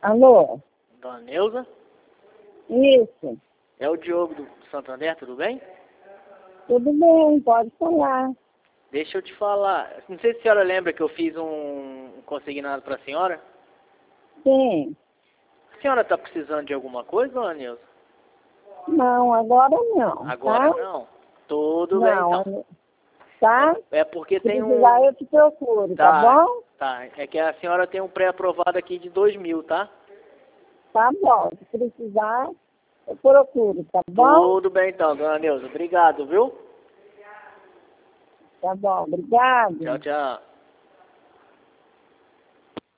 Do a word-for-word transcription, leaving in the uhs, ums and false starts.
Alô? Dona Neuza? Isso. É o Diogo do Santander, tudo bem? Tudo bem, pode falar. Deixa eu te falar. Não sei se a senhora lembra que eu fiz um, um consignado para a senhora. Sim. A senhora está precisando de alguma coisa, dona Neuza? Não, agora não. Agora tá? não. Tudo bem, Não, então. tá? É porque Se tem precisar, um... eu te procuro, tá, Tá, bom? tá. É que a senhora tem um pré-aprovado aqui de dois mil, tá? Tá bom. Se precisar, eu procuro, tá bom? Tudo bem, então, dona Neuza. Obrigado, viu? Tá bom, obrigado. Tchau, tchau.